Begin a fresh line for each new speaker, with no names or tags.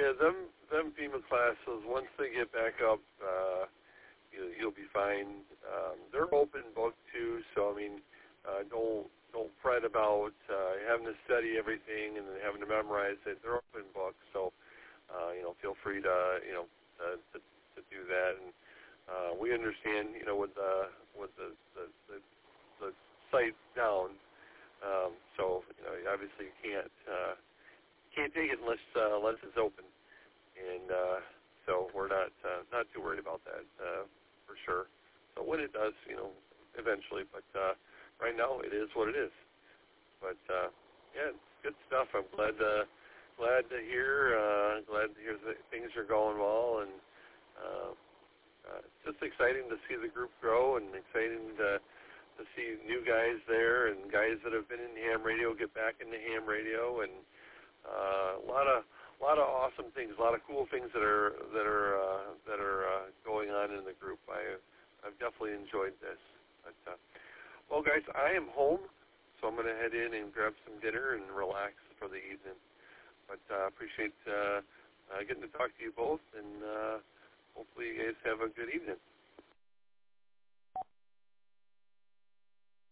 Yeah, them FEMA classes, once they get back up, you'll be fine. They're open book too, so I mean, don't fret about having to study everything and then having to memorize it. They're open books, so feel free to to do that. And we understand, with the site down, so obviously you can't take it unless it's open, and so we're not too worried about that for sure. So when it does, eventually, but right now it is what it is. But yeah, it's good stuff. I'm glad to hear that things are going well, and it's just exciting to see the group grow, and exciting to see new guys there and guys that have been in ham radio get back into ham radio, and a lot of awesome things, a lot of cool things that are going on in the group. I've definitely enjoyed this. But, well, guys, I am home, so I'm going to head in and grab some dinner and relax for the evening. But appreciate getting to talk to you both, and hopefully you guys have a good evening.